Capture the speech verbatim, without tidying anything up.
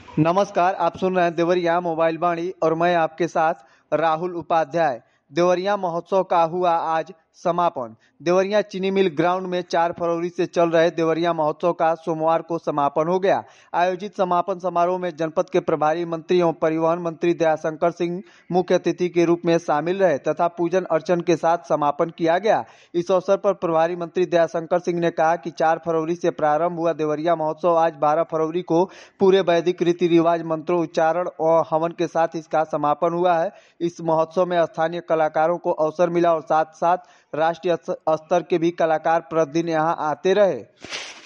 नमस्कार, आप सुन रहे हैं देवरिया मोबाइल वाणी और मैं आपके साथ राहुल उपाध्याय। देवरिया महोत्सव का हुआ आज समापन। देवरिया चीनी मिल ग्राउंड में चार फरवरी से चल रहे देवरिया महोत्सव का सोमवार को समापन हो गया। आयोजित समापन समारोह में जनपद के प्रभारी मंत्री एवं परिवहन मंत्री दयाशंकर सिंह मुख्य अतिथि के रूप में शामिल रहे तथा पूजन अर्चन के साथ समापन किया गया। इस अवसर पर प्रभारी मंत्री दयाशंकर सिंह ने कहा कि चार फरवरी से प्रारंभ हुआ देवरिया महोत्सव आज बारह फरवरी को पूरे वैदिक रीति रिवाज, मंत्रोच्चारण और हवन के साथ इसका समापन हुआ है। इस महोत्सव में स्थानीय कलाकारों को अवसर मिला और साथ साथ राष्ट्रीय स्तर के भी कलाकार प्रतिदिन यहाँ आते रहे।